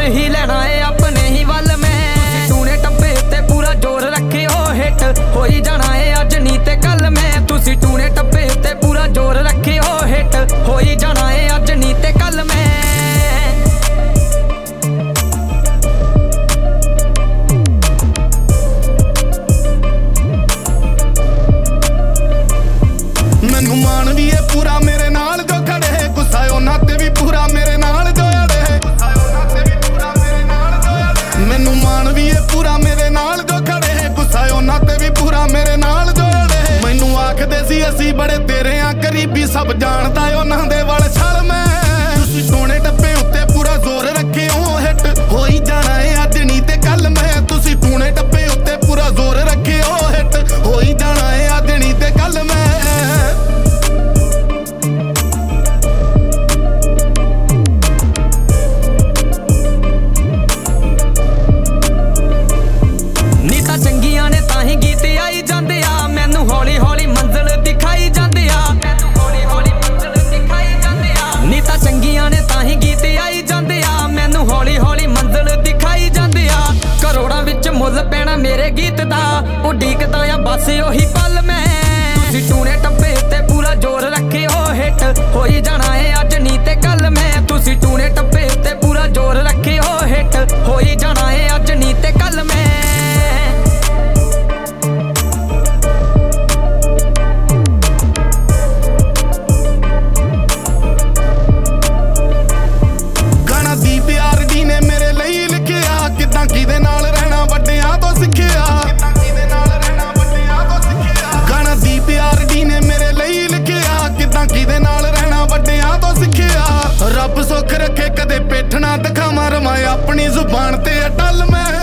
ही लेना है अपने ही वल में। टूने टप्पे उत्ते पूरा जोर रखियो हिट हो ही जाना है अज नी ते कल में। तुसी टूने टप्पे उत्ते पूरा जोर रखियो हिट हो ही जाना है अज नी ते कल में। मैनू मान भी है पूरा मेरे नाल जो खड़े गुस्सा उन्हां ते भी पूरा मेरे नाल जो अड़े। मैनू मान भी है पूरा मेरे नाल जो खड़े गुस्सा उन्हां ते भी पूरा मेरे नाल जो अड़े। मैनू आखदे सी असी बड़े तेरे आ करीबी सब जानदा उन्हां दे वल छल मैं। तुसी टोने टप्पे उत्ते पूरा जोर रखियो हिट हो ही जाना है अज नी ते कल मैं। तुसी टूने टप्पे उत्ते पूरा जोर रखियो हिट हो ही जाना है अज नी ते कल मैं। मुल पैना मेरे गीत दा उडीकदा आ बस ओही पल मैं। तुसी टूने टप्पे उत्ते पूरा जोर रखियो हिट हो ही जाना है अज नी ते कल में। तुसी टूने टप्पे उत्ते पूरा जोर रखियो हिट हो ही जाना है अज नी ते कल में। गाना दीप यार डी ने मेरे लिए लिखिया किदां किदे नाल रहना वड्डियां तो सिखिया। गाना दीप यार डी ने मेरे लिए लिखिया किदां किदे नाल रहना वड्डियां तो सिखिया। रब सुख रखे कदे पेठ ना दिखावां रवां अपनी जुबान ते अटल मैं।